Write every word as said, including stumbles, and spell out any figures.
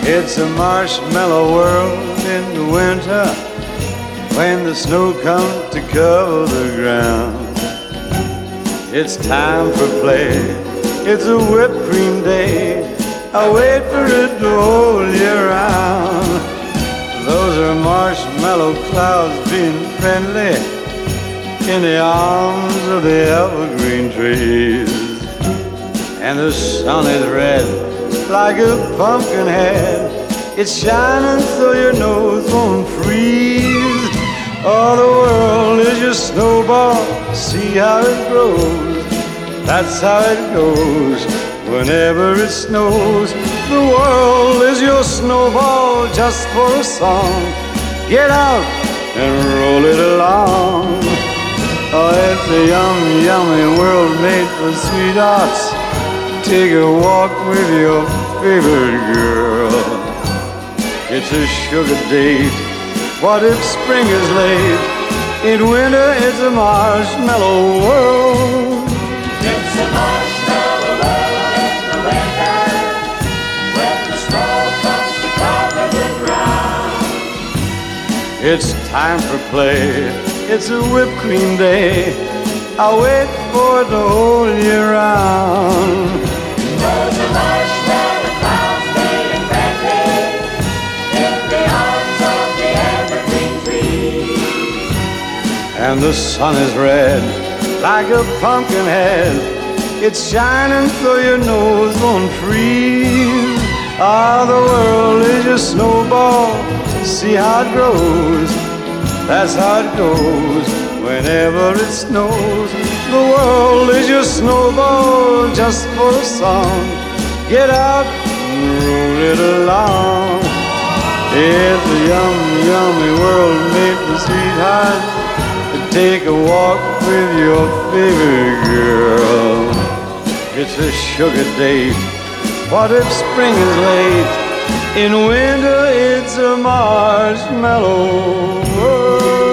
It's a marshmallow world in the winter when the snow comes to cover the ground. It's time for play, it's a whipped cream day. I wait for it to hold you around. Those are marshmallow clouds being friendly in the arms of the evergreen trees. And the sun is red like a pumpkin head. It's shining so your nose won't freeze. Oh, the world is your snowball, see how it grows. That's how it goes whenever it snows. The world is your snowball just for a song. Get out and roll it along. Oh, it's a yummy, yummy world made for sweethearts. Take a walk with your favorite girl. It's a sugar date. What if spring is late? In winter it's a marshmallow world. It's a marshmallow world in the winter when the snow comes to cover the ground. It's time for play, it's a whipped cream day. I'll wait for it to hold you around. Those are marshmallow clouds being friendly in the arms of the evergreen tree. And the sun is red like a pumpkin head. It's shining so your nose won't freeze. Ah, the world is your snowball, see how it grows. That's how it goes whenever it snows. The world is your snowball just for a song. Get out and roll it along. It's a yummy, yummy world made for sweethearts. Take a walk with your favorite girl. It's a sugar date. What if spring is late? In winter it's a marshmallow world.